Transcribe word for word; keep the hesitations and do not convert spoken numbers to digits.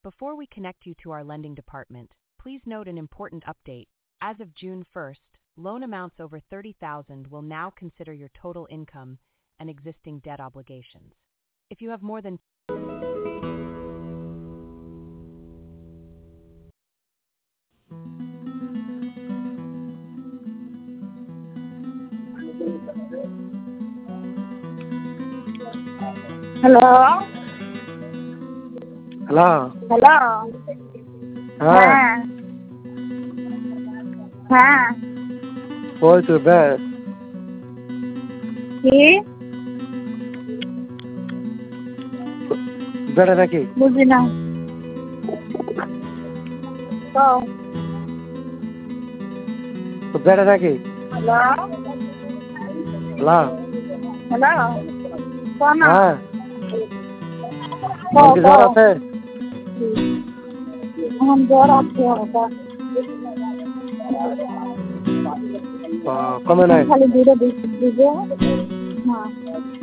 Before we connect you to our lending department, please note an important update. As of June first, loan amounts over thirty thousand will now consider your total income and existing debt obligations. If you have more than Hello. Hello. Hello. हाँ हाँ हाँ बोल तू बे কি বেড়া নাকি বুঝি না তো তো বেড়া নাকি হ্যালো হ্যালো হ্যালো কোন হ্যাঁ কও কি জ্বর আছে हम জ্বর আছে ওটা ও, কমে নাই খালি দুটো দিবে হ্যাঁ